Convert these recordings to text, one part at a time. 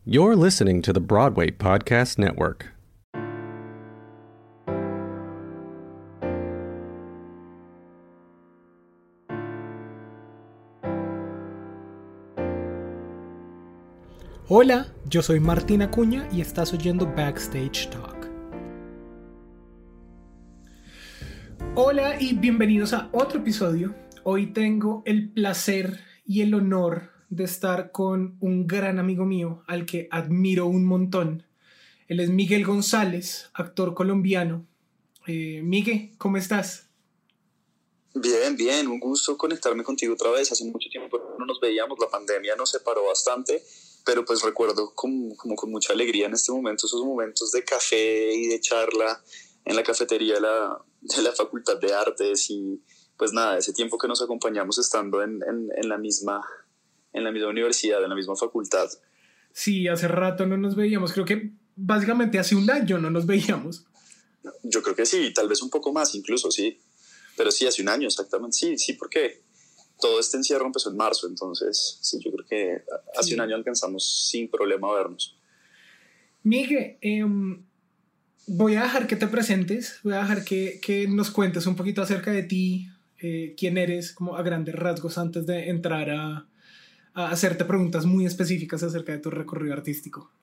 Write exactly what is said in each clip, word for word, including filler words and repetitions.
You're listening to the Broadway Podcast Network. Hola, yo soy Martín Acuña y estás oyendo Backstage Talk. Hola y bienvenidos a otro episodio. Hoy tengo el placer y el honor de estar con un gran amigo mío al que admiro un montón. Él es Miguel González, actor colombiano. Eh, Miguel, ¿cómo estás? Bien, bien, un gusto conectarme contigo otra vez. Hace mucho tiempo no nos veíamos, la pandemia nos separó bastante, pero pues recuerdo como, como con mucha alegría en este momento esos momentos de café y de charla en la cafetería de la, de la Facultad de Artes y pues nada, ese tiempo que nos acompañamos estando en, en, en, la misma, en la misma universidad, en la misma facultad. Sí, hace rato no nos veíamos, creo que básicamente hace un año no nos veíamos. Yo creo que sí, tal vez un poco más incluso, sí, pero sí, hace un año exactamente, sí, sí, porque todo este encierro empezó en marzo, entonces sí, yo creo que hace sí. un año alcanzamos sin problema vernos. Miguel, eh, voy a dejar que te presentes, voy a dejar que, que nos cuentes un poquito acerca de ti, eh, quién eres, como a grandes rasgos, antes de entrar a, a hacerte preguntas muy específicas acerca de tu recorrido artístico.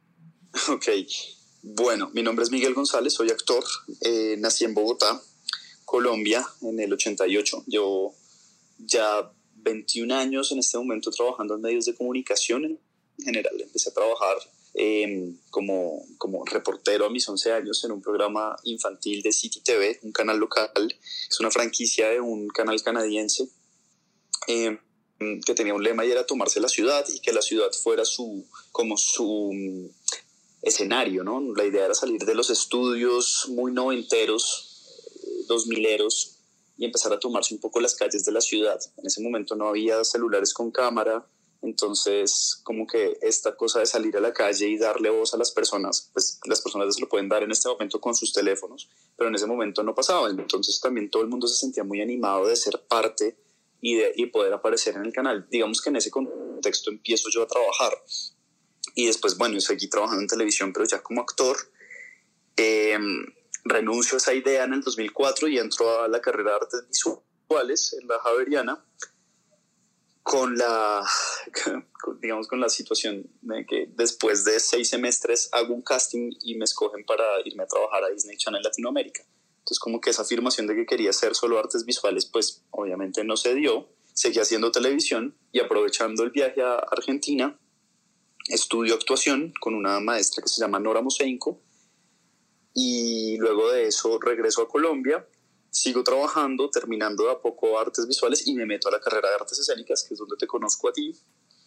Ok, bueno, mi nombre es Miguel González, soy actor, eh, nací en Bogotá, Colombia, en el ochenta y ocho. Yo ya veintiún años en este momento trabajando en medios de comunicación en general. Empecé a trabajar eh, como, como reportero a mis once años en un programa infantil de City T V, un canal local. Es una franquicia de un canal canadiense eh, que tenía un lema y era tomarse la ciudad y que la ciudad fuera su, como su escenario, ¿no? La idea era salir de los estudios muy noventeros, dos mileros, y empezar a tomarse un poco las calles de la ciudad. En ese momento no había celulares con cámara, entonces como que esta cosa de salir a la calle y darle voz a las personas, pues las personas se lo pueden dar en este momento con sus teléfonos, pero en ese momento no pasaba, entonces también todo el mundo se sentía muy animado de ser parte y, de, y poder aparecer en el canal. Digamos que en ese contexto empiezo yo a trabajar, y después, bueno, seguí trabajando en televisión, pero ya como actor. Eh, renuncio a esa idea en el dos mil cuatro y entro a la carrera de artes visuales en la Javeriana con la, digamos, con la situación de que después de seis semestres hago un casting y me escogen para irme a trabajar a Disney Channel Latinoamérica. Entonces como que esa afirmación de que quería hacer solo artes visuales, pues obviamente no se dio. Seguí haciendo televisión y aprovechando el viaje a Argentina, estudio actuación con una maestra que se llama Nora Moseinko. Y luego de eso regreso a Colombia, sigo trabajando, terminando de a poco artes visuales y me meto a la carrera de artes escénicas, que es donde te conozco a ti.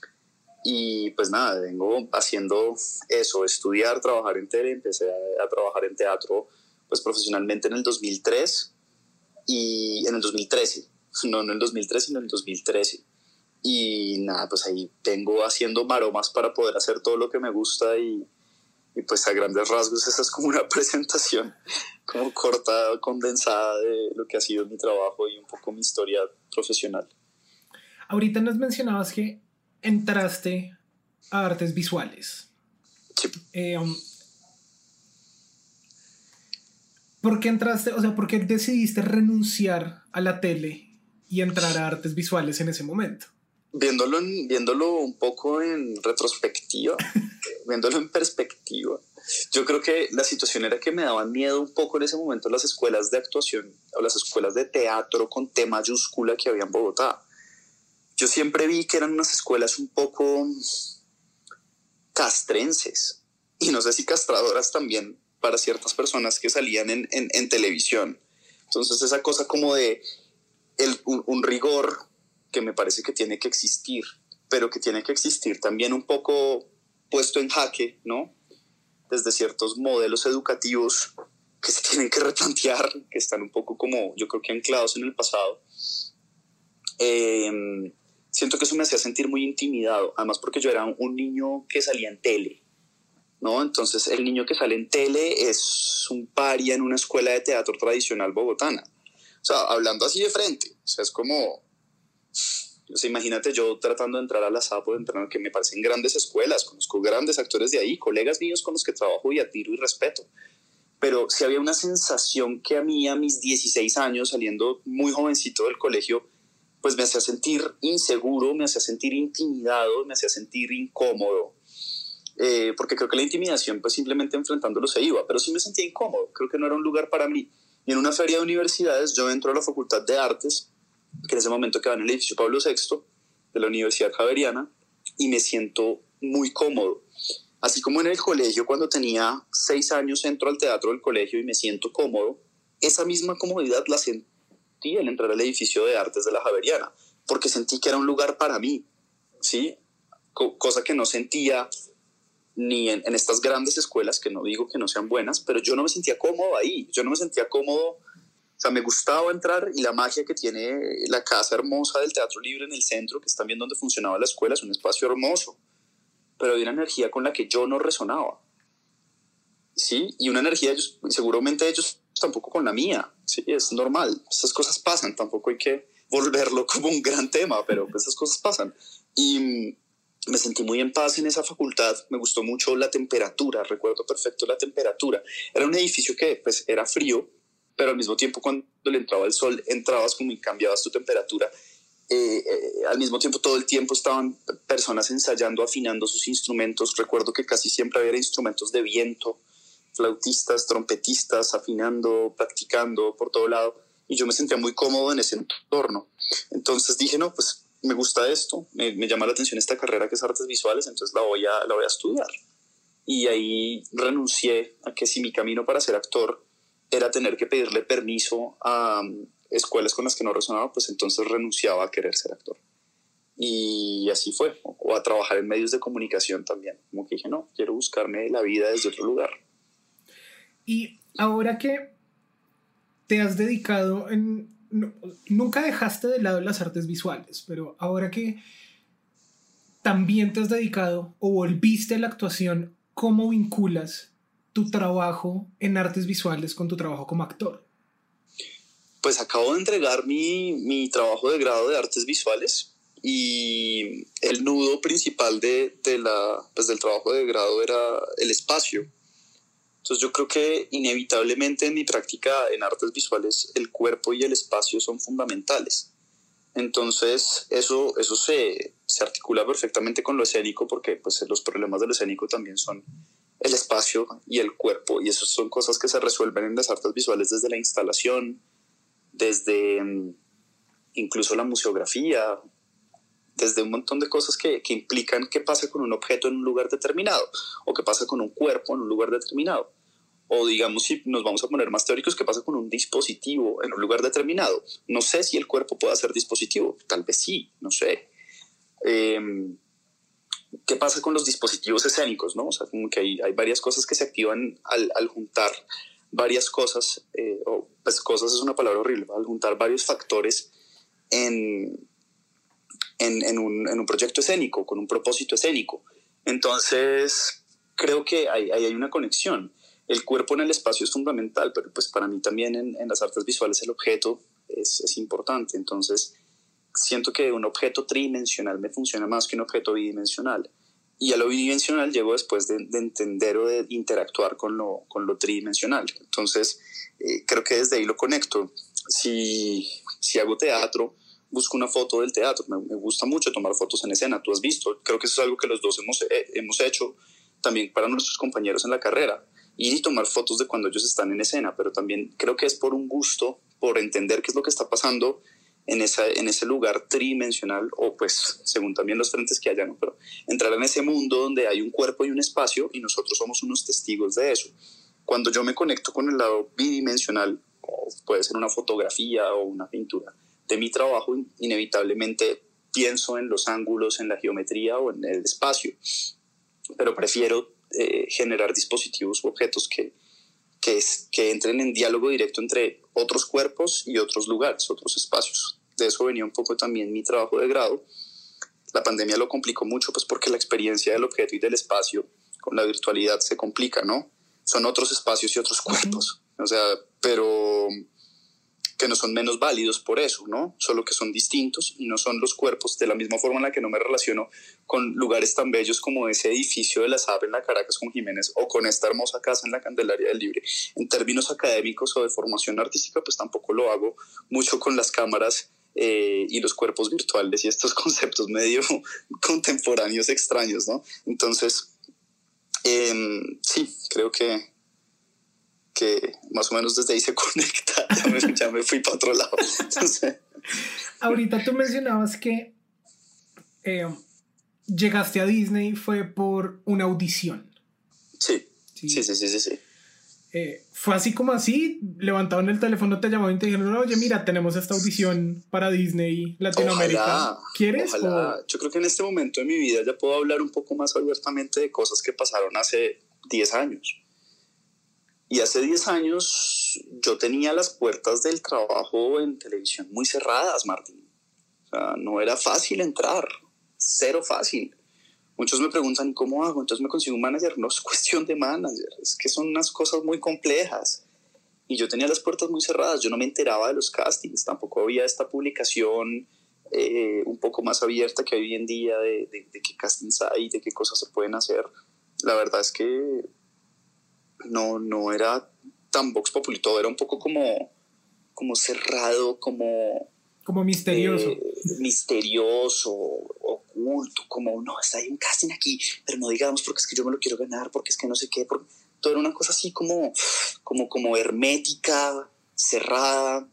Y pues nada, vengo haciendo eso, estudiar, trabajar en tele, empecé a, a trabajar en teatro pues profesionalmente en el dos mil tres y en el dos mil trece, no en el dos mil tres, sino en el dos mil trece. Y nada, pues ahí vengo haciendo maromas para poder hacer todo lo que me gusta y Y pues a grandes rasgos esa es como una presentación como corta, condensada de lo que ha sido mi trabajo y un poco mi historia profesional. Ahorita nos mencionabas que entraste a artes visuales. Sí. Eh, um, ¿Por qué entraste? O sea, ¿por qué decidiste renunciar a la tele y entrar a artes visuales en ese momento? Viéndolo, en, viéndolo un poco en retrospectiva, viéndolo en perspectiva, yo creo que la situación era que me daban miedo un poco en ese momento las escuelas de actuación o las escuelas de teatro con T mayúscula que había en Bogotá. Yo siempre vi que eran unas escuelas un poco castrenses y no sé si castradoras también para ciertas personas que salían en, en, en televisión. Entonces esa cosa como de el, un, un rigor que me parece que tiene que existir, pero que tiene que existir también un poco puesto en jaque, ¿no? Desde ciertos modelos educativos que se tienen que replantear, que están un poco como, yo creo que anclados en el pasado. Eh, siento que eso me hacía sentir muy intimidado, además porque yo era un niño que salía en tele, ¿no? Entonces el niño que sale en tele es un paria en una escuela de teatro tradicional bogotana. O sea, hablando así de frente, o sea, es como... O sea, imagínate yo tratando de entrar a la SAPO, de entrar, que me parecen grandes escuelas, conozco grandes actores de ahí, colegas míos con los que trabajo y admiro y respeto. Pero sí había una sensación que a mí, a mis dieciséis años, saliendo muy jovencito del colegio, pues me hacía sentir inseguro, me hacía sentir intimidado, me hacía sentir incómodo. Eh, porque creo que la intimidación, pues simplemente enfrentándolo se iba, pero sí me sentía incómodo, creo que no era un lugar para mí. Y en una feria de universidades yo entro a la Facultad de Artes, que en ese momento quedaba en el edificio Pablo sexto de la Universidad Javeriana, y me siento muy cómodo. Así como en el colegio, cuando tenía seis años, entro al teatro del colegio y me siento cómodo, esa misma comodidad la sentí al entrar al edificio de artes de la Javeriana, porque sentí que era un lugar para mí, ¿sí? Co- cosa que no sentía ni en, en estas grandes escuelas, que no digo que no sean buenas, pero yo no me sentía cómodo ahí, yo no me sentía cómodo, o sea, me gustaba entrar, y la magia que tiene la casa hermosa del Teatro Libre en el centro, que es también donde funcionaba la escuela, es un espacio hermoso, pero hay una energía con la que yo no resonaba, ¿sí? Y una energía, ellos, seguramente ellos tampoco con la mía, ¿sí? Es normal, esas cosas pasan, tampoco hay que volverlo como un gran tema, pero pues esas cosas pasan. Y me sentí muy en paz en esa facultad, me gustó mucho la temperatura, recuerdo perfecto la temperatura. Era un edificio que pues era frío, pero al mismo tiempo cuando le entraba el sol, entrabas como y cambiabas tu temperatura. Eh, eh, al mismo tiempo todo el tiempo estaban personas ensayando, afinando sus instrumentos. Recuerdo que casi siempre había instrumentos de viento, flautistas, trompetistas, afinando, practicando por todo lado, y yo me sentía muy cómodo en ese entorno. Entonces dije, no, pues me gusta esto, me, me llama la atención esta carrera que es artes visuales, entonces la voy a, la voy a estudiar. Y ahí renuncié a que si mi camino para ser actor era tener que pedirle permiso a um, escuelas con las que no resonaba, pues entonces renunciaba a querer ser actor. Y así fue, o, o a trabajar en medios de comunicación también. Como que dije, no, quiero buscarme la vida desde otro lugar. Y ahora que te has dedicado en... No, nunca dejaste de lado las artes visuales, pero ahora que también te has dedicado o volviste a la actuación, ¿cómo vinculas tu trabajo en artes visuales con tu trabajo como actor? Pues acabo de entregar mi, mi trabajo de grado de artes visuales, y el nudo principal de, de la, pues del trabajo de grado era el espacio. Entonces yo creo que inevitablemente en mi práctica en artes visuales el cuerpo y el espacio son fundamentales. Entonces eso, eso se, se articula perfectamente con lo escénico, porque pues, los problemas de lo escénico también son el espacio y el cuerpo, y eso son cosas que se resuelven en las artes visuales desde la instalación, desde incluso la museografía, desde un montón de cosas que, que implican qué pasa con un objeto en un lugar determinado, o qué pasa con un cuerpo en un lugar determinado. O digamos, si nos vamos a poner más teóricos, qué pasa con un dispositivo en un lugar determinado. No sé si el cuerpo pueda ser dispositivo, tal vez sí, no sé. Eh, ¿Qué pasa con los dispositivos escénicos, no? O sea, como que hay, hay varias cosas que se activan al, al juntar varias cosas, eh, o pues cosas es una palabra horrible, al juntar varios factores en, en, en, un, en un proyecto escénico, con un propósito escénico. Entonces, creo que hay, hay una conexión. El cuerpo en el espacio es fundamental, pero pues para mí también en, en las artes visuales el objeto es, es importante. Entonces, siento que un objeto tridimensional me funciona más que un objeto bidimensional. Y a lo bidimensional llego después de, de entender o de interactuar con lo, con lo tridimensional. Entonces, eh, creo que desde ahí lo conecto. Si, si hago teatro, busco una foto del teatro. Me, me gusta mucho tomar fotos en escena. Tú has visto, creo que eso es algo que los dos hemos, eh, hemos hecho también para nuestros compañeros en la carrera. Y tomar fotos de cuando ellos están en escena, pero también creo que es por un gusto, por entender qué es lo que está pasando en, esa, en ese lugar tridimensional, o pues según también los frentes que haya, ¿no? Pero entrar en ese mundo donde hay un cuerpo y un espacio y nosotros somos unos testigos de eso. Cuando yo me conecto con el lado bidimensional, o puede ser una fotografía o una pintura de mi trabajo, inevitablemente pienso en los ángulos, en la geometría o en el espacio, pero prefiero Eh, generar dispositivos u objetos que, que, es, que entren en diálogo directo entre otros cuerpos y otros lugares, otros espacios. De eso venía un poco también mi trabajo de grado. La pandemia lo complicó mucho, pues porque la experiencia del objeto y del espacio con la virtualidad se complica, ¿no? Son otros espacios y otros cuerpos. O sea, pero, que no son menos válidos por eso, ¿no? Solo que son distintos y no son los cuerpos, de la misma forma en la que no me relaciono con lugares tan bellos como ese edificio de la S A B en la Caracas con Jiménez o con esta hermosa casa en la Candelaria del Libre. En términos académicos o de formación artística, pues tampoco lo hago mucho con las cámaras eh, y los cuerpos virtuales y estos conceptos medio contemporáneos extraños, ¿no? Entonces, eh, sí, creo que que más o menos desde ahí se conecta, ya me, ya me fui para otro lado. Entonces... Ahorita tú mencionabas que eh, llegaste a Disney fue por una audición. Sí, sí, sí, sí, sí, sí. sí. Eh, fue así como así, levantaban el teléfono, te llamaban y te dijeron, oye, mira, tenemos esta audición para Disney Latinoamérica. Ojalá, ¿Quieres? Ojalá. O... Yo creo que en este momento de mi vida ya puedo hablar un poco más abiertamente de cosas que pasaron hace diez años. Y hace diez años yo tenía las puertas del trabajo en televisión muy cerradas, Martín. O sea, no era fácil entrar, cero fácil. Muchos me preguntan, ¿cómo hago? Entonces me consigo un manager. No es cuestión de manager, es que son unas cosas muy complejas. Y yo tenía las puertas muy cerradas, yo no me enteraba de los castings, tampoco había esta publicación eh, un poco más abierta que hoy en día de, de, de qué castings hay, de qué cosas se pueden hacer. La verdad es que no, no era tan Vox Populi, todo era un poco como, como cerrado, como... Como misterioso. Eh, misterioso, oculto, como, no, está ahí un casting aquí, pero no digamos porque es que yo me lo quiero ganar, porque es que no sé qué, porque... todo era una cosa así como, como, como hermética, cerrada,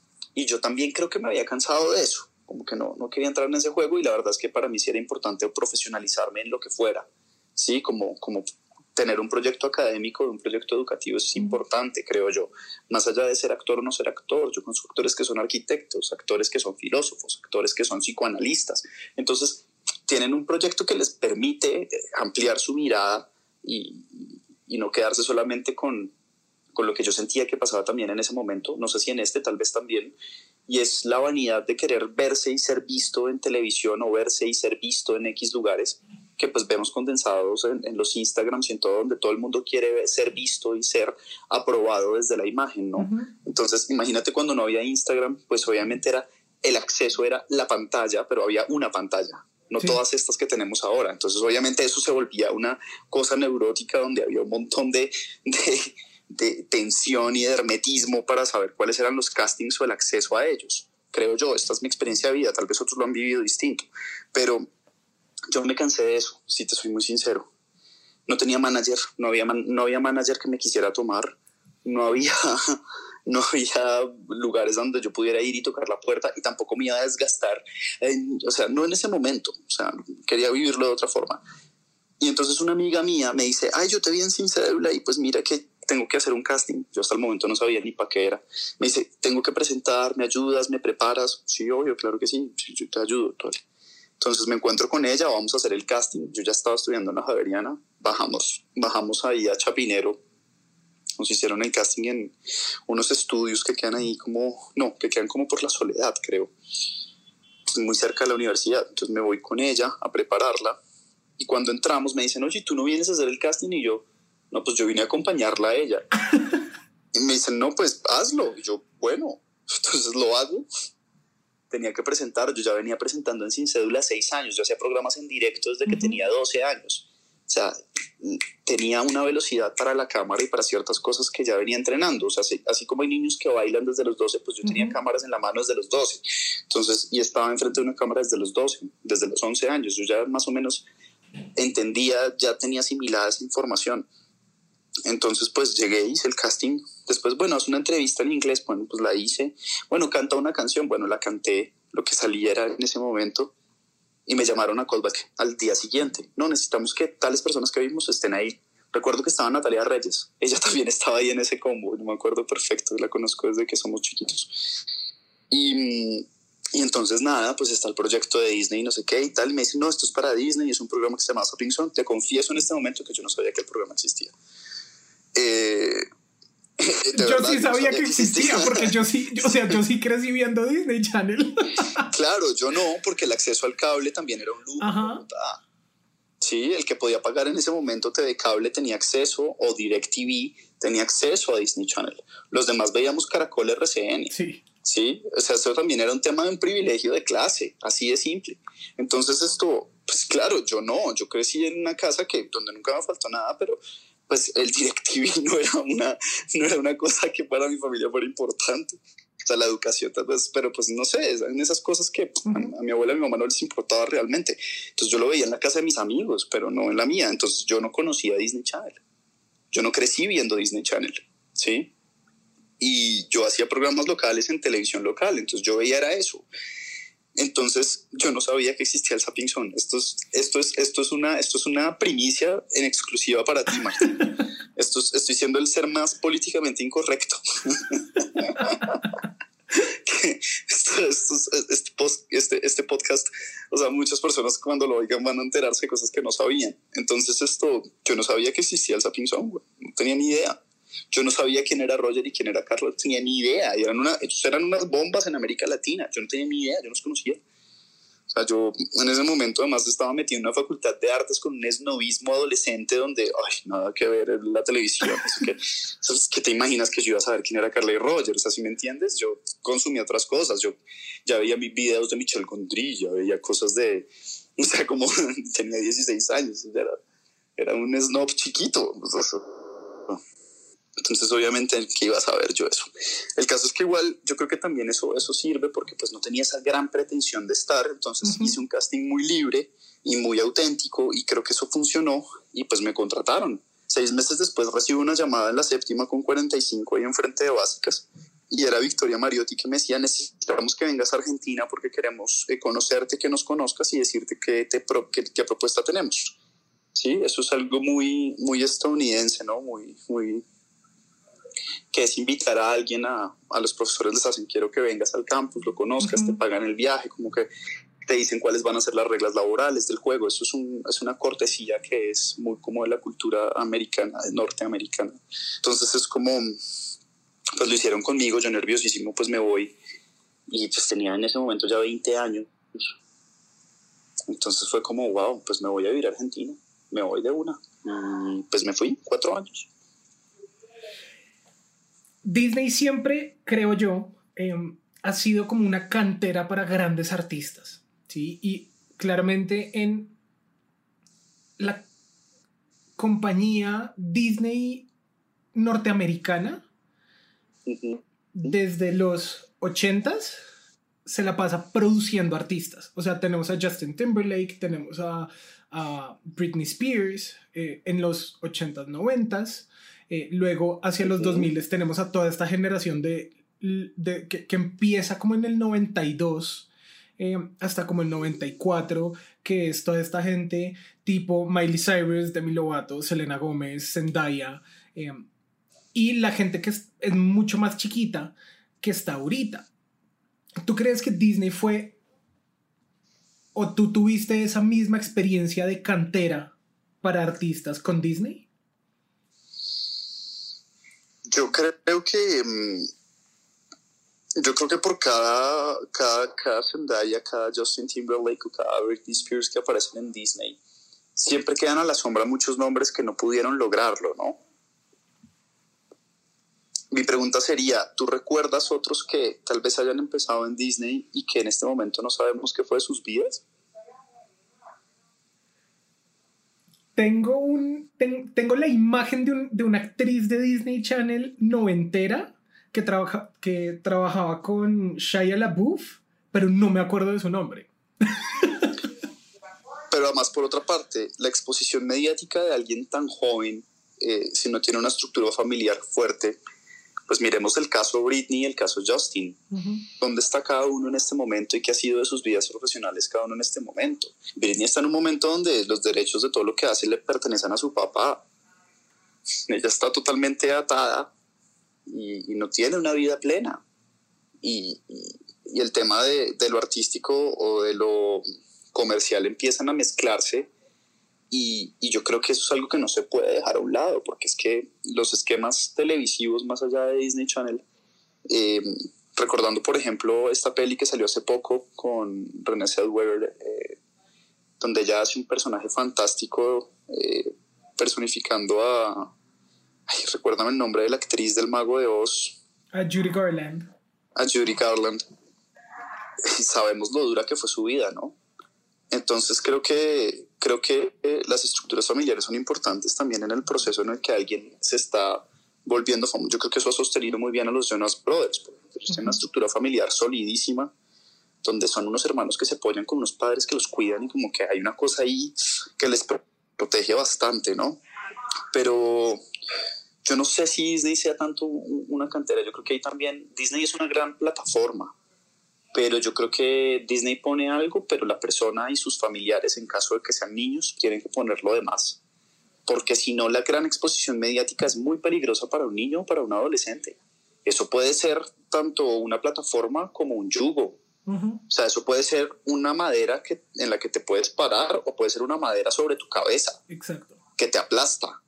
y yo también creo que me había cansado de eso, como que no, no quería entrar en ese juego, y la verdad es que para mí sí era importante profesionalizarme en lo que fuera, ¿sí? Como... como tener un proyecto académico, un proyecto educativo es importante, creo yo. Más allá de ser actor o no ser actor, yo conozco actores que son arquitectos, actores que son filósofos, actores que son psicoanalistas. Entonces, tienen un proyecto que les permite ampliar su mirada y, y no quedarse solamente con, con lo que yo sentía que pasaba también en ese momento, no sé si en este, tal vez también, y es la vanidad de querer verse y ser visto en televisión o verse y ser visto en X lugares, que pues vemos condensados en, en los Instagrams y en todo, donde todo el mundo quiere ser visto y ser aprobado desde la imagen, ¿no? Uh-huh. Entonces, imagínate cuando no había Instagram, pues obviamente era, el acceso era la pantalla, pero había una pantalla, no sí. todas estas que tenemos ahora. Entonces, obviamente eso se volvía una cosa neurótica donde había un montón de, de, de tensión y de hermetismo para saber cuáles eran los castings o el acceso a ellos. Creo yo, esta es mi experiencia de vida, tal vez otros lo han vivido distinto, pero... yo me cansé de eso, si te soy muy sincero. No tenía manager, no había, man, no había manager que me quisiera tomar, no había, no había lugares donde yo pudiera ir y tocar la puerta, y tampoco me iba a desgastar, en, o sea, no en ese momento, o sea, quería vivirlo de otra forma. Y entonces una amiga mía me dice, ay, yo te vi en Sin Cédula y pues mira que tengo que hacer un casting. Yo hasta el momento no sabía ni para qué era. Me dice, tengo que presentar, ¿me ayudas, me preparas? Sí, obvio, claro que sí, sí yo te ayudo, todo. Entonces me encuentro con ella, vamos a hacer el casting. Yo ya estaba estudiando en la Javeriana, bajamos, bajamos ahí a Chapinero, nos hicieron el casting en unos estudios que quedan ahí como, no, que quedan como por La Soledad, creo, muy cerca de la universidad. Entonces me voy con ella a prepararla, y cuando entramos me dicen, oye, ¿tú no vienes a hacer el casting? Y yo, no, pues yo vine a acompañarla a ella. Y me dicen, no, pues hazlo. Y yo, bueno, entonces lo hago. Tenía que presentar, yo ya venía presentando en Sin Cédula seis años, yo hacía programas en directo desde que uh-huh. tenía doce años, o sea, tenía una velocidad para la cámara y para ciertas cosas que ya venía entrenando, o sea, así, así como hay niños que bailan desde los doce, pues yo uh-huh. tenía cámaras en la mano desde los doce, entonces, y estaba enfrente de una cámara desde los doce, desde los once años, yo ya más o menos entendía, ya tenía asimilada esa información. Entonces pues llegué, hice el casting, después bueno, haz una entrevista en inglés, bueno, pues la hice, bueno, canta una canción, bueno, la canté, lo que salía era en ese momento, y me llamaron a callback al día siguiente, no, necesitamos que tales personas que vimos estén ahí. Recuerdo que estaba Natalia Reyes, ella también estaba ahí en ese combo, no me acuerdo perfecto, la conozco desde que somos chiquitos, y... Y entonces nada, pues está el proyecto de Disney y no sé qué y tal, y me dicen, no, esto es para Disney, es un programa que se llama Zapping Zone. Te confieso en este momento que yo no sabía que el programa existía. Eh, yo verdad, sí sabía que existía, existía porque yo sí, yo, o sea, yo sí crecí viendo Disney Channel. Claro, yo no, porque el acceso al cable también era un lujo. Ajá. Sí, el que podía pagar en ese momento T V Cable tenía acceso, o DirecTV tenía acceso a Disney Channel. Los demás veíamos Caracol R C N. Sí. ¿sí? O sea, eso también era un tema de un privilegio de clase, así de simple. Entonces esto, pues claro, yo no, yo crecí en una casa que, donde nunca me faltó nada, pero pues el DirecTV no era una, no era una cosa que para mi familia fuera importante. O sea, la educación tal vez, pero pues no sé, en esas cosas que a, a mi abuela y a mi mamá no les importaba realmente. Entonces yo lo veía en la casa de mis amigos, pero no en la mía. Entonces yo no conocía Disney Channel. Yo no crecí viendo Disney Channel, ¿sí? Y yo hacía programas locales en televisión local, entonces yo veía era eso. Entonces yo no sabía que existía el Zapping Zone. Esto es, esto es, esto es, una, esto es una primicia en exclusiva para ti, Martín. Esto es, estoy siendo el ser más políticamente incorrecto. esto, esto, este, post, este, este podcast, o sea, muchas personas cuando lo oigan van a enterarse de cosas que no sabían. Entonces esto, yo no sabía que existía el Zapping Zone, güey. No tenía ni idea. Yo no sabía quién era Roger y quién era Carlos, no tenía ni idea. Eran, una, ellos eran unas bombas en América Latina. Yo no tenía ni idea, yo no los conocía. O sea, yo en ese momento además estaba metido en una facultad de artes con un esnovismo adolescente donde, ay, nada que ver en la televisión. ¿Qué, ¿Qué te imaginas que yo iba a saber quién era Carla y Roger? O sea, ¿sí me entiendes? Yo consumía otras cosas. Yo ya veía mis videos de Michelle Gondry, ya veía cosas de... O sea, como tenía dieciséis años. Era, era un snob chiquito. O sea, entonces obviamente que iba a saber yo eso. El caso es que igual yo creo que también eso, eso sirve porque pues no tenía esa gran pretensión de estar, entonces uh-huh. hice un casting muy libre y muy auténtico y creo que eso funcionó y pues me contrataron. Seis meses después recibo una llamada en la séptima con cuarenta y cinco ahí enfrente de Básicas y era Victoria Mariotti que me decía: necesitamos que vengas a Argentina porque queremos eh, conocerte, que nos conozcas y decirte qué, te pro, qué, qué propuesta tenemos. Sí, eso es algo muy, muy estadounidense, ¿no? Muy, muy... que es invitar a alguien a, a los profesores les hacen quiero que vengas al campus, lo conozcas, uh-huh. te pagan el viaje, como que te dicen cuáles van a ser las reglas laborales del juego. Eso es, un, es una cortesía que es muy como de la cultura americana, norteamericana. Entonces es como, pues lo hicieron conmigo, yo nerviosísimo, pues me voy y pues tenía en ese momento ya veinte años. Entonces fue como, wow, pues me voy a vivir a Argentina, me voy de una. Y pues me fui, cuatro años. Disney siempre, creo yo, eh, ha sido como una cantera para grandes artistas, ¿sí? Y claramente en la compañía Disney norteamericana, uh-huh. desde los ochentas, se la pasa produciendo artistas. O sea, tenemos a Justin Timberlake, tenemos a, a Britney Spears, eh, en los ochentas, noventas. Eh, luego hacia los dos mil tenemos a toda esta generación de, de, que, que empieza como en el noventa y dos eh, hasta como el noventa y cuatro, que es toda esta gente tipo Miley Cyrus, Demi Lovato, Selena Gómez, Zendaya, eh, y la gente que es, es mucho más chiquita que está ahorita. ¿Tú crees que Disney fue o tú tuviste esa misma experiencia de cantera para artistas con Disney? Yo creo que yo creo que por cada, cada, cada Zendaya, cada Justin Timberlake o cada Britney Spears que aparecen en Disney, siempre quedan a la sombra muchos nombres que no pudieron lograrlo, ¿no? Mi pregunta sería, ¿tú recuerdas otros que tal vez hayan empezado en Disney y que en este momento no sabemos qué fue de sus vidas? Tengo, un, ten, tengo la imagen de, un, de una actriz de Disney Channel noventera que, trabaja, que trabajaba con Shia LaBeouf, pero no me acuerdo de su nombre. Pero además, por otra parte, la exposición mediática de alguien tan joven, eh, si no tiene una estructura familiar fuerte, pues miremos el caso Britney y el caso Justin. Uh-huh. ¿Dónde está cada uno en este momento y qué ha sido de sus vidas profesionales cada uno en este momento? Britney está en un momento donde los derechos de todo lo que hace le pertenecen a su papá. Ella está totalmente atada y, y no tiene una vida plena. Y, y, y el tema de, de lo artístico o de lo comercial empiezan a mezclarse. Y, y yo creo que eso es algo que no se puede dejar a un lado, porque es que los esquemas televisivos más allá de Disney Channel, eh, recordando por ejemplo esta peli que salió hace poco con Renée Zellweger, eh, donde ella hace un personaje fantástico eh, personificando a, ay, recuérdame el nombre de la actriz del Mago de Oz, a Judy Garland. a Judy Garland, y sabemos lo dura que fue su vida, ¿no? Entonces creo que, creo que eh, las estructuras familiares son importantes también en el proceso en el que alguien se está volviendo famoso. Yo creo que eso ha sostenido muy bien a los Jonas Brothers, por ejemplo. Ellos tienen una estructura familiar solidísima, donde son unos hermanos que se apoyan con unos padres que los cuidan y como que hay una cosa ahí que les protege bastante, ¿no? Pero yo no sé si Disney sea tanto una cantera. Yo creo que ahí también Disney es una gran plataforma, pero yo creo que Disney pone algo, pero la persona y sus familiares, en caso de que sean niños, tienen que poner lo demás, porque si no, la gran exposición mediática es muy peligrosa para un niño o para un adolescente. Eso puede ser tanto una plataforma como un yugo. Uh-huh. O sea, eso puede ser una madera que, en la que te puedes parar, o puede ser una madera sobre tu cabeza. Exacto. Que te aplasta.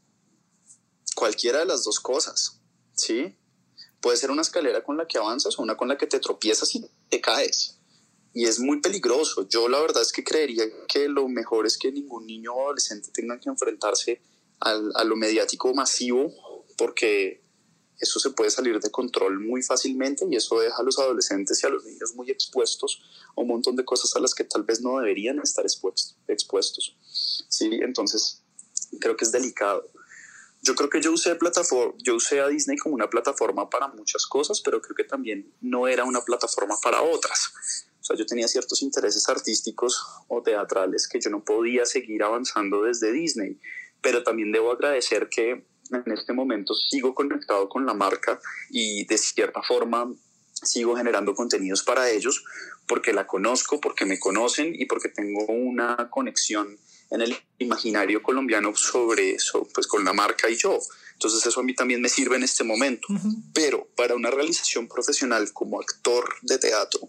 Cualquiera de las dos cosas, ¿sí? Puede ser una escalera con la que avanzas o una con la que te tropiezas y te caes. Y es muy peligroso. Yo la verdad es que creería que lo mejor es que ningún niño o adolescente tenga que enfrentarse al, a lo mediático masivo, porque eso se puede salir de control muy fácilmente y eso deja a los adolescentes y a los niños muy expuestos a un montón de cosas a las que tal vez no deberían estar expuestos. expuestos. ¿Sí? Entonces, creo que es delicado. Yo creo que yo usé, plataforma, yo usé a Disney como una plataforma para muchas cosas, pero creo que también no era una plataforma para otras. O sea, yo tenía ciertos intereses artísticos o teatrales que yo no podía seguir avanzando desde Disney, pero también debo agradecer que en este momento sigo conectado con la marca y de cierta forma sigo generando contenidos para ellos porque la conozco, porque me conocen y porque tengo una conexión en el imaginario colombiano sobre eso, pues con la marca y yo. Entonces eso a mí también me sirve en este momento. Uh-huh. Pero para una realización profesional como actor de teatro,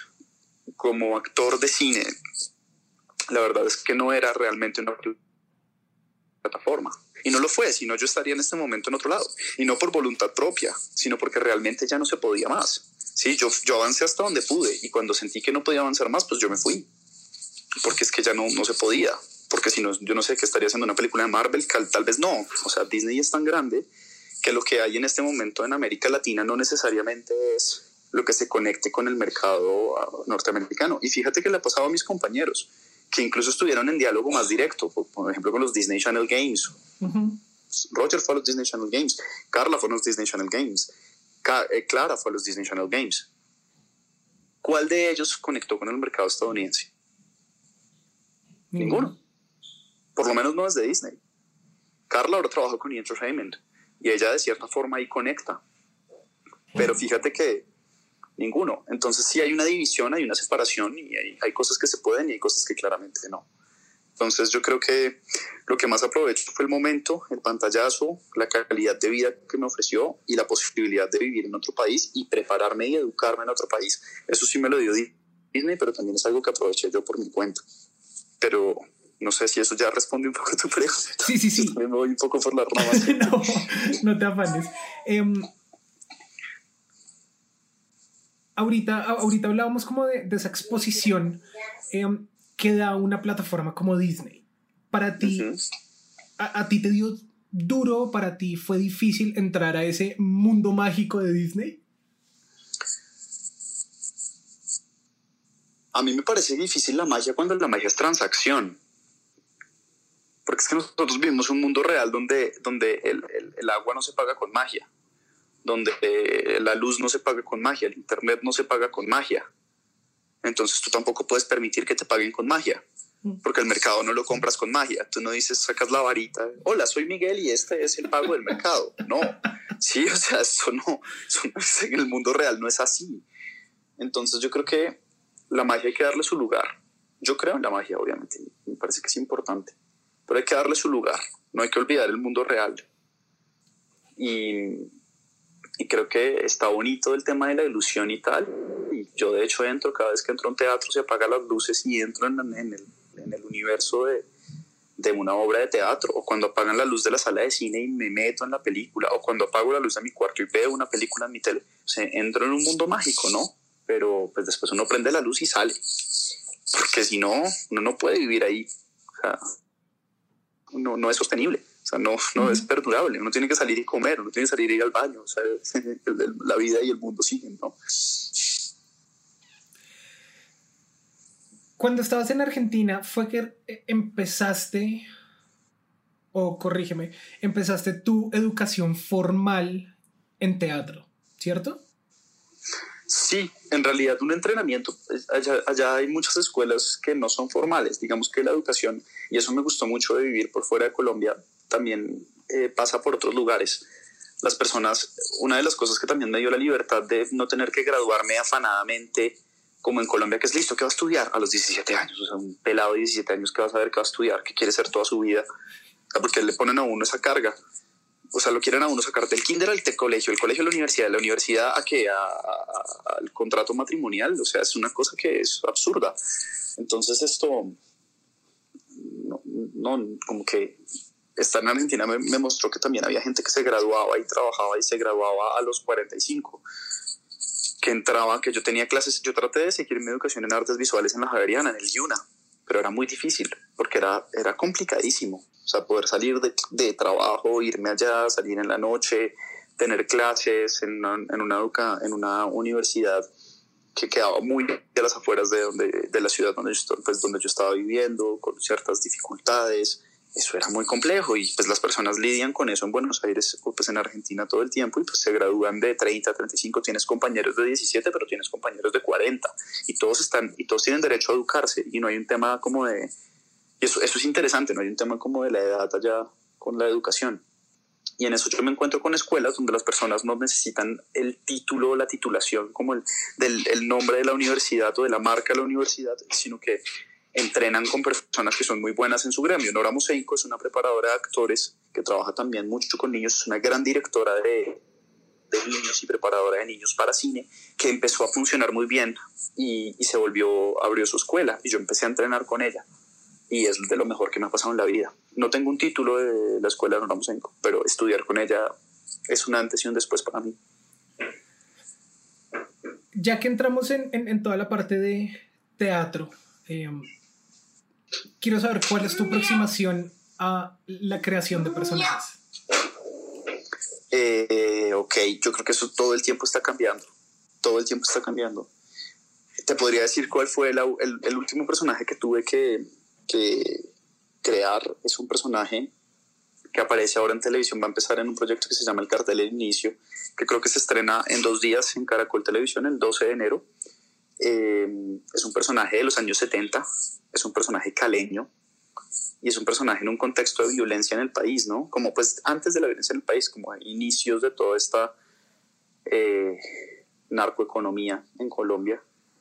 como actor de cine, la verdad es que no era realmente una plataforma. Y no lo fue, sino yo estaría en este momento en otro lado. Y no por voluntad propia, sino porque realmente ya no se podía más. Sí, yo, yo avancé hasta donde pude y cuando sentí que no podía avanzar más, pues yo me fui. Porque es que ya no, no se podía. Porque si no, yo no sé qué estaría haciendo una película de Marvel, tal vez no. O sea, Disney es tan grande que lo que hay en este momento en América Latina no necesariamente es lo que se conecte con el mercado norteamericano. Y fíjate que le ha pasado a mis compañeros, que incluso estuvieron en diálogo más directo, por, por ejemplo con los Disney Channel Games. Uh-huh. Roger fue a los Disney Channel Games, Carla fue a los Disney Channel Games, Ca- eh, Clara fue a los Disney Channel Games. ¿Cuál de ellos conectó con el mercado estadounidense? Uh-huh. Ninguno. Por lo menos no desde Disney. Carla ahora trabaja con E! Entertainment y ella de cierta forma ahí conecta. Pero fíjate que ninguno. Entonces sí hay una división, hay una separación y hay, hay cosas que se pueden y hay cosas que claramente no. Entonces yo creo que lo que más aprovecho fue el momento, el pantallazo, la calidad de vida que me ofreció y la posibilidad de vivir en otro país y prepararme y educarme en otro país. Eso sí me lo dio Disney, pero también es algo que aproveché yo por mi cuenta. Pero no sé si eso ya responde un poco a tu pregunta. Sí, sí, sí. Yo también me voy un poco por las ramas. no, no te afanes. Um, ahorita, ahorita hablábamos como de, de esa exposición um, que da una plataforma como Disney. Para ti, uh-huh. a, a ti te dio duro, para ti fue difícil entrar a ese mundo mágico de Disney. A mí me parece difícil la magia cuando la magia es transacción. Porque es que nosotros vivimos un mundo real donde, donde el, el, el agua no se paga con magia, donde eh, la luz no se paga con magia, el internet no se paga con magia. Entonces tú tampoco puedes permitir que te paguen con magia, porque el mercado no lo compras con magia. Tú no dices, sacas la varita, hola, soy Miguel y este es el pago del mercado. No, sí, o sea, eso no, eso no es, en el mundo real no es así. Entonces yo creo que la magia hay que darle su lugar. Yo creo en la magia, obviamente, me parece que es importante, pero hay que darle su lugar, no hay que olvidar el mundo real. Y, y creo que está bonito el tema de la ilusión y tal. Y yo de hecho entro, cada vez que entro a un teatro se apagan las luces y entro en, en, el, en el universo de, de una obra de teatro. O cuando apagan la luz de la sala de cine y me meto en la película. O cuando apago la luz de mi cuarto y veo una película en mi tele. O sea, entro en un mundo mágico, ¿no? Pero pues después uno prende la luz y sale. Porque si no, uno no puede vivir ahí. O sea, no, no es sostenible. O sea, no, no uh-huh. es perdurable. Uno tiene que salir y comer, uno tiene que salir y ir al baño. O sea, la vida y el mundo siguen, ¿no? Cuando estabas en Argentina, ¿fue que empezaste, o corrígeme, empezaste tu educación formal en teatro, ¿cierto? Sí, en realidad un entrenamiento. Allá, allá hay muchas escuelas que no son formales. Digamos que la educación, y eso me gustó mucho de vivir por fuera de Colombia, también eh, pasa por otros lugares. Las personas, una de las cosas que también me dio la libertad de no tener que graduarme afanadamente, como en Colombia, que es listo, ¿qué va a estudiar? A los diecisiete años, o sea, un pelado de diecisiete años que va a saber qué va a estudiar, qué quiere ser toda su vida, porque le ponen a uno esa carga. O sea, lo quieren a uno sacar del kinder al colegio, el colegio a la universidad, la universidad a qué, a, a, al contrato matrimonial. O sea, es una cosa que es absurda. Entonces esto, no, no como que estar en Argentina me, me mostró que también había gente que se graduaba y trabajaba y se graduaba a los cuarenta y cinco, que entraba, que yo tenía clases, yo traté de seguir mi educación en artes visuales en la Javeriana, en el IUNA, pero era muy difícil, porque era, era complicadísimo. O sea, poder salir de, de trabajo, irme allá, salir en la noche, tener clases en una, en una, educa, en una universidad que quedaba muy a las afueras de, donde, de la ciudad donde yo, pues, donde yo estaba viviendo, con ciertas dificultades. Eso era muy complejo y pues las personas lidian con eso en Buenos Aires, pues en Argentina todo el tiempo, y pues se gradúan de treinta, treinta y cinco, tienes compañeros de diecisiete, pero tienes compañeros de cuarenta, y todos están, y todos tienen derecho a educarse, y no hay un tema como de, y eso, eso es interesante, no hay un tema como de la edad allá con la educación. Y en eso yo me encuentro con escuelas donde las personas no necesitan el título o la titulación como el, del, el nombre de la universidad o de la marca de la universidad, sino que entrenan con personas que son muy buenas en su gremio. Nora Mosenko es una preparadora de actores que trabaja también mucho con niños, es una gran directora de, de niños y preparadora de niños para cine, que empezó a funcionar muy bien y, y se volvió, abrió su escuela, y yo empecé a entrenar con ella, y es de lo mejor que me ha pasado en la vida. No tengo un título de la escuela de Nora Mosenko, pero estudiar con ella es un antes y un después para mí. Ya que entramos en, en, en toda la parte de teatro, eh, quiero saber cuál es tu aproximación a la creación de personajes. Eh, ok, yo creo que eso todo el tiempo está cambiando. Todo el tiempo está cambiando. Te podría decir cuál fue el, el, el último personaje que tuve que, que crear. Es un personaje que aparece ahora en televisión. Va a empezar en un proyecto que se llama El Cartel del Inicio, que creo que se estrena en dos días en Caracol Televisión, el doce de enero. Eh, es un personaje de los años setenta, es un personaje caleño y es un personaje en un contexto de violencia en el país, ¿no? Como pues antes de la violencia en el país, como a inicios de toda esta eh, narcoeconomía en Colombia.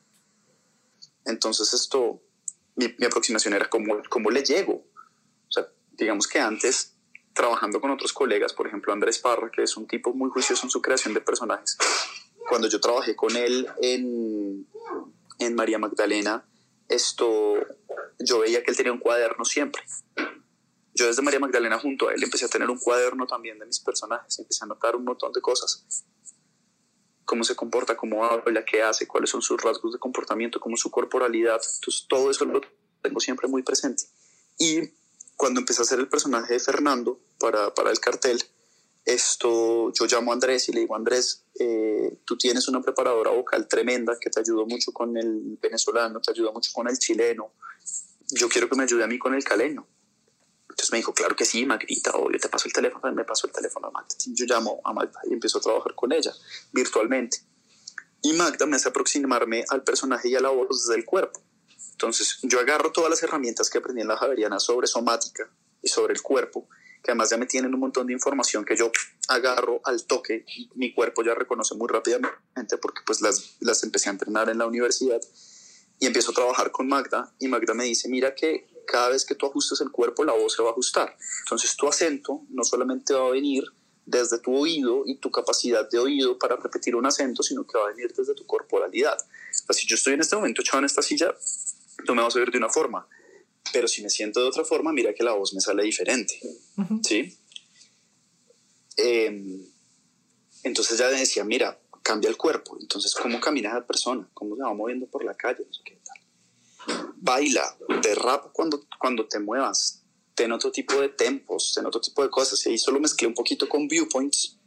Entonces esto, mi, mi aproximación era cómo, cómo le llego. O sea, digamos que antes, trabajando con otros colegas, por ejemplo Andrés Parra, que es un tipo muy juicioso en su creación de personajes, cuando yo trabajé con él en, en María Magdalena, esto, yo veía que él tenía un cuaderno siempre. Yo desde María Magdalena junto a él empecé a tener un cuaderno también de mis personajes, empecé a notar un montón de cosas. Cómo se comporta, cómo habla, qué hace, cuáles son sus rasgos de comportamiento, cómo es su corporalidad. Entonces todo eso lo tengo siempre muy presente. Y cuando empecé a hacer el personaje de Fernando para, para el cartel, esto, yo llamo a Andrés y le digo, Andrés, eh, tú tienes una preparadora vocal tremenda que te ayudó mucho con el venezolano, te ayudó mucho con el chileno, yo quiero que me ayude a mí con el caleño. Entonces me dijo, claro que sí, Magdita, obvio, te paso el teléfono. Me pasó el teléfono a Magda. Yo llamo a Magda y empiezo a trabajar con ella virtualmente. Y Magda me hace aproximarme al personaje y a la voz desde el cuerpo. Entonces yo agarro todas las herramientas que aprendí en la Javeriana sobre somática y sobre el cuerpo, que además ya me tienen un montón de información que yo agarro al toque y mi cuerpo ya reconoce muy rápidamente porque pues las, las empecé a entrenar en la universidad, y empiezo a trabajar con Magda, y Magda me dice, mira que cada vez que tú ajustes el cuerpo, la voz se va a ajustar. Entonces tu acento no solamente va a venir desde tu oído y tu capacidad de oído para repetir un acento, sino que va a venir desde tu corporalidad. O sea, si yo estoy en este momento echado en esta silla, tú me vas a ver de una forma, pero si me siento de otra forma, mira que la voz me sale diferente. Uh-huh. ¿Sí? Eh, entonces ya decía, mira, cambia el cuerpo. Entonces, ¿cómo camina esa persona? ¿Cómo se va moviendo por la calle? No sé qué tal. Baila, derrapa cuando, cuando te muevas. ten otro tipo de tempos, ten otro tipo de cosas. Y ahí solo mezclé un poquito con viewpoints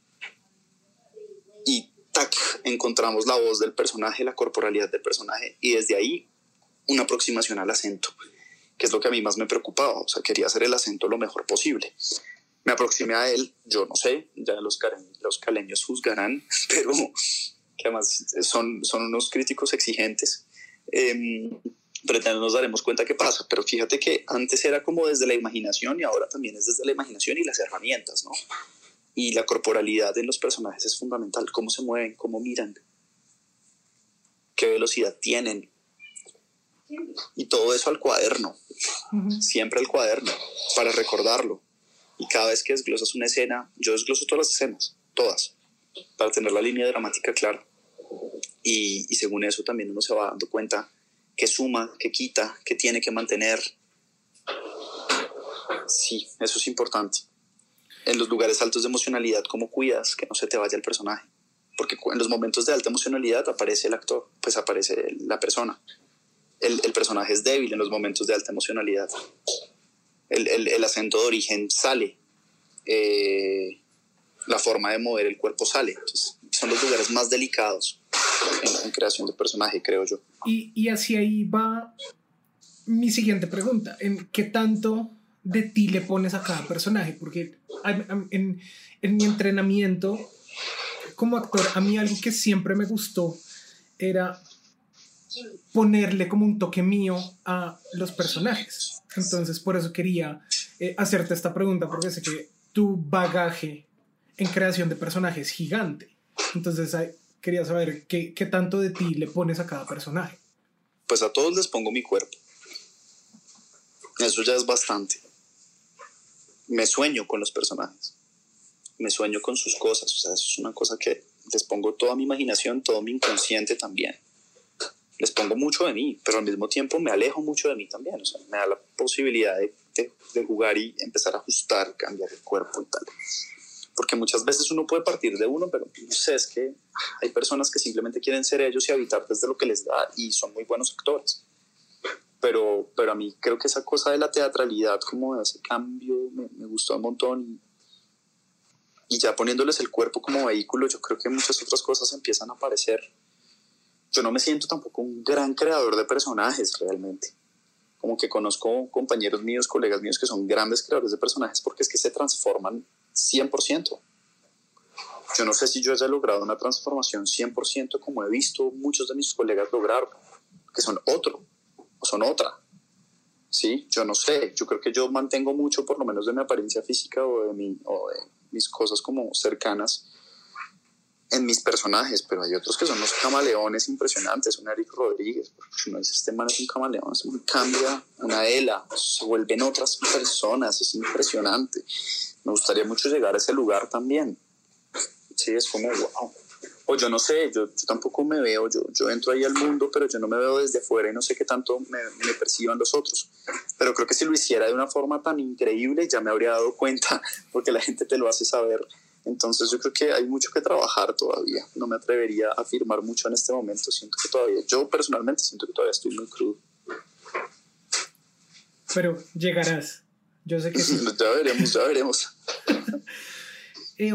y tac, encontramos la voz del personaje, la corporalidad del personaje, y desde ahí una aproximación al acento, que es lo que a mí más me preocupaba. O sea, quería hacer el acento lo mejor posible. Me aproximé a él, yo no sé, ya los, care, los caleños juzgarán, pero que además son, son unos críticos exigentes. Eh, pero también nos daremos cuenta qué pasa. Pero fíjate que antes era como desde la imaginación y ahora también es desde la imaginación y las herramientas, ¿no? Y la corporalidad en los personajes es fundamental. Cómo se mueven, cómo miran, qué velocidad tienen. Y todo eso al cuaderno. Uh-huh. Siempre al cuaderno, para recordarlo. Y cada vez que desglosas una escena, yo desgloso todas las escenas, todas, para tener la línea dramática clara. Y, y según eso también uno se va dando cuenta qué suma, qué quita, qué tiene que mantener. Sí, eso es importante. En los lugares altos de emocionalidad, ¿cómo cuidas que no se te vaya el personaje? Porque en los momentos de alta emocionalidad aparece el actor, pues aparece la persona. El, el personaje es débil en los momentos de alta emocionalidad. El, el, el acento de origen sale, eh, la forma de mover el cuerpo sale. Entonces, son los lugares más delicados en, en creación de personaje, creo yo. Y, y hacia ahí va mi siguiente pregunta: ¿en qué tanto de ti le pones a cada personaje? Porque en, en mi entrenamiento como actor, a mí algo que siempre me gustó era ponerle como un toque mío a los personajes. Entonces por eso quería eh, hacerte esta pregunta, porque sé que tu bagaje en creación de personajes es gigante. Entonces hay, quería saber qué, qué tanto de ti le pones a cada personaje. Pues a todos les pongo mi cuerpo. Eso ya es bastante. Me sueño con los personajes. Me sueño con sus cosas. O sea, eso es una cosa que les pongo toda mi imaginación, todo mi inconsciente también. Les pongo mucho de mí, pero al mismo tiempo me alejo mucho de mí también. O sea, me da la posibilidad de, de, de jugar y empezar a ajustar, cambiar el cuerpo y tal. Porque muchas veces uno puede partir de uno, pero no sé, es que hay personas que simplemente quieren ser ellos y habitar desde lo que les da y son muy buenos actores. Pero, pero a mí creo que esa cosa de la teatralidad, como de ese cambio, me, me gustó un montón. Y, y ya poniéndoles el cuerpo como vehículo, yo creo que muchas otras cosas empiezan a aparecer. Yo no me siento tampoco un gran creador de personajes realmente. Como que conozco compañeros míos, colegas míos que son grandes creadores de personajes porque es que se transforman cien por ciento. Yo no sé si yo haya logrado una transformación cien por ciento como he visto muchos de mis colegas lograr, que son otro o son otra. ¿Sí? Yo no sé. Yo creo que yo mantengo mucho, por lo menos de mi apariencia física o de, mi, o de mis cosas como cercanas en mis personajes, pero hay otros que son unos camaleones impresionantes. Un Eric Rodríguez, uno dice, este man es un camaleón, se cambia, una Ela, se vuelven otras personas, es impresionante. Me gustaría mucho llegar a ese lugar también. Sí, es como wow. O yo no sé, yo, yo tampoco me veo, yo, yo entro ahí al mundo, pero yo no me veo desde afuera y no sé qué tanto me, me perciban los otros. Pero creo que si lo hiciera de una forma tan increíble ya me habría dado cuenta, porque la gente te lo hace saber. Entonces yo creo que hay mucho que trabajar todavía. No me atrevería a afirmar mucho en este momento. Siento que todavía, yo personalmente siento que todavía estoy muy crudo. Pero llegarás. Yo sé que sí. Ya veremos, ya veremos. eh,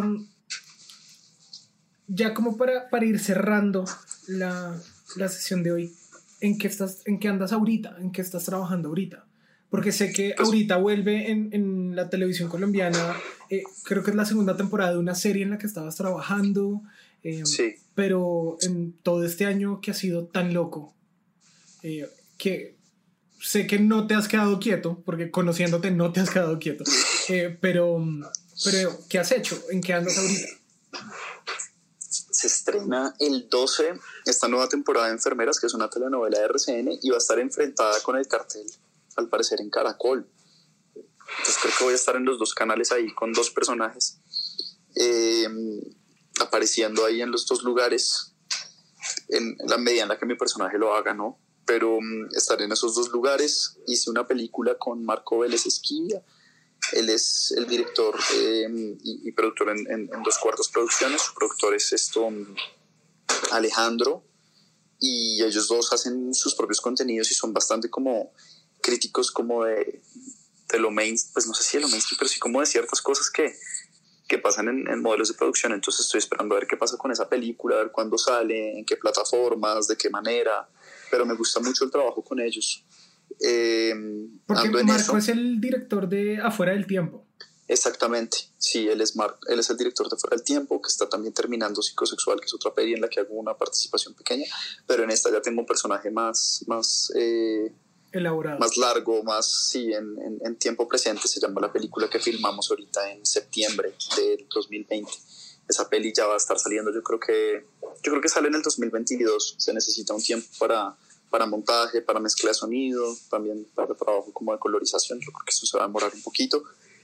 ya como para, para ir cerrando la, la sesión de hoy, ¿en qué, estás, ¿en qué andas ahorita? ¿En qué estás trabajando ahorita? Porque sé que pues, ahorita vuelve en, en la televisión colombiana, eh, creo que es la segunda temporada de una serie en la que estabas trabajando, eh, sí. Pero en todo este año que ha sido tan loco, eh, que sé que no te has quedado quieto, porque conociéndote no te has quedado quieto, eh, pero, pero ¿qué has hecho? ¿En qué andas ahorita? Se estrena el doce esta nueva temporada de Enfermeras, que es una telenovela de R C N, y va a estar enfrentada con El Cartel, al parecer en Caracol. Entonces creo que voy a estar en los dos canales ahí con dos personajes eh, apareciendo ahí en los dos lugares en la medida en la que mi personaje lo haga, ¿no? Pero um, estaré en esos dos lugares. Hice una película con Marco Vélez Esquivia. Él es el director eh, y, y productor en, en, en Dos Cuartos Producciones. Su productor es esto, um, Alejandro, y ellos dos hacen sus propios contenidos y son bastante como críticos como de, de lo main, pues no sé si de lo mainstream, pero sí como de ciertas cosas que, que pasan en, en modelos de producción. Entonces estoy esperando a ver qué pasa con esa película, a ver cuándo sale, en qué plataformas, de qué manera, pero me gusta mucho el trabajo con ellos. Eh, Porque Marco es el director de Afuera del Tiempo. Exactamente, sí, él es, Mar, él es el director de Fuera del Tiempo, que está también terminando Psicosexual, que es otra peli en la que hago una participación pequeña, pero en esta ya tengo un personaje más, más eh, elaborado, más largo, más, sí, en, en, en tiempo presente. Se llama la película que filmamos ahorita en septiembre del dos mil veinte. Esa peli ya va a estar saliendo, yo creo que, yo creo que sale en el dos mil veintidós. Se necesita un tiempo para, para montaje, para mezcla de sonido, también para trabajo como de colorización. Yo creo que eso se va a demorar un poquito.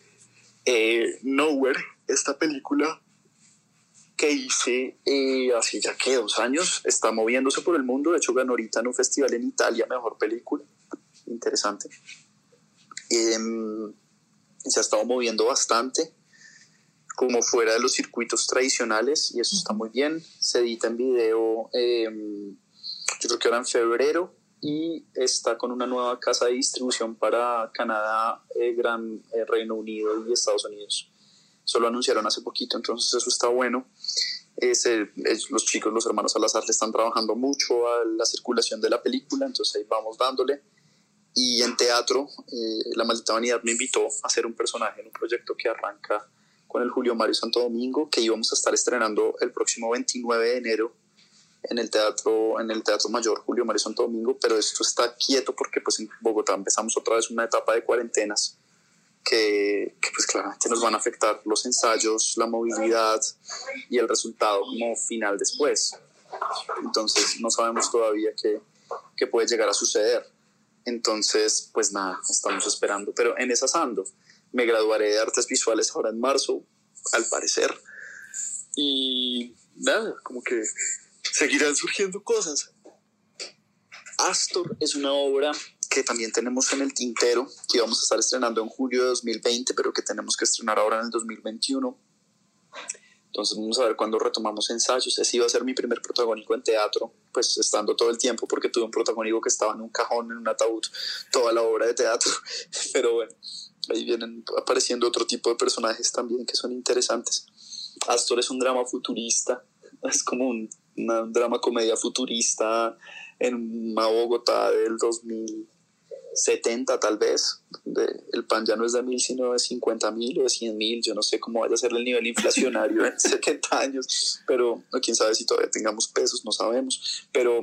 Eh, Nowhere, esta película que hice eh, hace ya que dos años, está moviéndose por el mundo. De hecho ganó ahorita en un festival en Italia mejor película. Interesante. Eh, se ha estado moviendo bastante como fuera de los circuitos tradicionales y eso está muy bien. Se edita en video eh, yo creo que ahora en febrero, y está con una nueva casa de distribución para Canadá, eh, Gran eh, Reino Unido y Estados Unidos. Eso lo anunciaron hace poquito, entonces eso está bueno. Es, eh, es, los chicos, los hermanos Salazar, le están trabajando mucho a la circulación de la película, entonces ahí vamos dándole. Y en teatro, eh, La Maldita Vanidad me invitó a hacer un personaje en un proyecto que arranca con el Julio Mario Santo Domingo, que íbamos a estar estrenando el próximo veintinueve de enero en el teatro, en el Teatro Mayor Julio Mario Santo Domingo, pero esto está quieto porque pues en Bogotá empezamos otra vez una etapa de cuarentenas que, que pues claramente nos van a afectar los ensayos, la movilidad y el resultado como final después. Entonces no sabemos todavía qué, qué puede llegar a suceder. Entonces, pues nada, estamos esperando. Pero en esas ando. Me graduaré de Artes Visuales ahora en marzo, al parecer. Y nada, como que seguirán surgiendo cosas. Astor es una obra que también tenemos en el tintero, que íbamos a estar estrenando en julio de dos mil veinte, pero que tenemos que estrenar ahora en el dos mil veintiuno. Entonces vamos a ver cuándo retomamos ensayos. Ese iba a ser mi primer protagónico en teatro, pues estando todo el tiempo, porque tuve un protagónico que estaba en un cajón, en un ataúd, toda la obra de teatro. Pero bueno, ahí vienen apareciendo otro tipo de personajes también que son interesantes. Astor es un drama futurista, es como un, una, un drama comedia futurista en una Bogotá del dos mil setenta tal vez, donde el pan ya no es de mil sino de cincuenta mil o de cien mil. Yo no sé cómo vaya a ser el nivel inflacionario en setenta años, pero no, quién sabe si todavía tengamos pesos, no sabemos, pero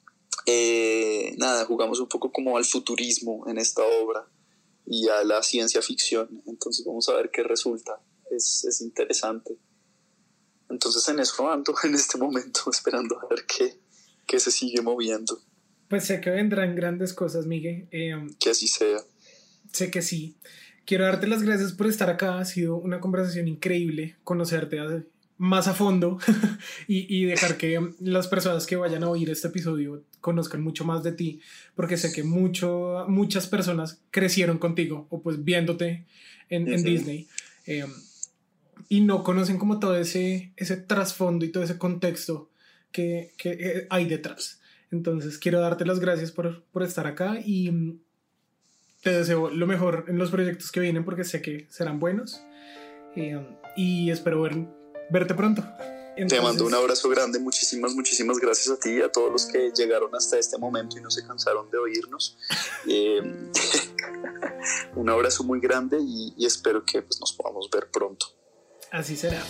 eh, nada, jugamos un poco como al futurismo en esta obra y a la ciencia ficción, entonces vamos a ver qué resulta. Es, es interesante. Entonces en eso ando en este momento, esperando a ver qué, qué se sigue moviendo. Pues sé que vendrán grandes cosas, Miguel. Eh, que así sea. Sé que sí. Quiero darte las gracias por estar acá. Ha sido una conversación increíble, conocerte más a fondo y, y dejar que las personas que vayan a oír este episodio conozcan mucho más de ti, porque sé que mucho, muchas personas crecieron contigo o pues viéndote en, uh-huh. en Disney eh, y no conocen como todo ese, ese trasfondo y todo ese contexto que, que hay detrás. Entonces quiero darte las gracias por, por estar acá y te deseo lo mejor en los proyectos que vienen porque sé que serán buenos eh, y espero ver, verte pronto. Entonces, te mando un abrazo grande, muchísimas, muchísimas gracias a ti y a todos los que llegaron hasta este momento y no se cansaron de oírnos. Eh, un abrazo muy grande y, y espero que pues, nos podamos ver pronto. Así será.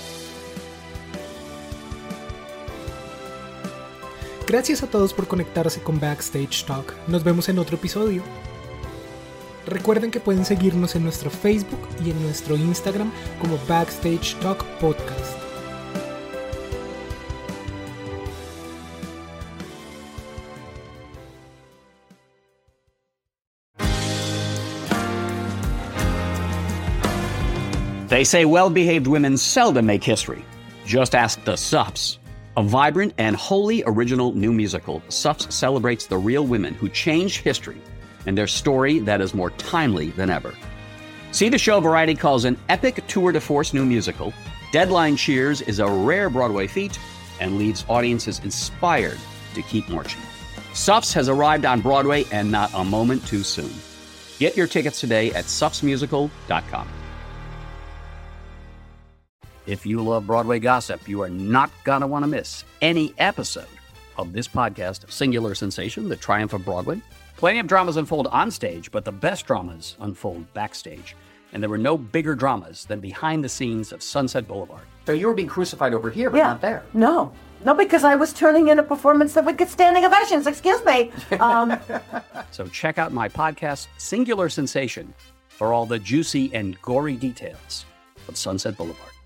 Gracias a todos por conectarse con Backstage Talk. Nos vemos en otro episodio. Recuerden que pueden seguirnos en nuestro Facebook y en nuestro Instagram como Backstage Talk Podcast. They say well-behaved women seldom make history. Just ask the Sups. A vibrant and wholly original new musical, Sups celebrates the real women who changed history and their story that is more timely than ever. See the show Variety calls an epic tour de force new musical. Deadline Cheers is a rare Broadway feat and leaves audiences inspired to keep marching. Sups has arrived on Broadway and not a moment too soon. Get your tickets today at sups musical dot com. If you love Broadway gossip, you are not going to want to miss any episode of this podcast, Singular Sensation, The Triumph of Broadway. Plenty of dramas unfold on stage, but the best dramas unfold backstage. And there were no bigger dramas than behind the scenes of Sunset Boulevard. So you were being crucified over here, but yeah. not there. No. No, because I was turning in a performance that would get standing ovations. Excuse me. Um, so check out my podcast, Singular Sensation, for all the juicy and gory details of Sunset Boulevard.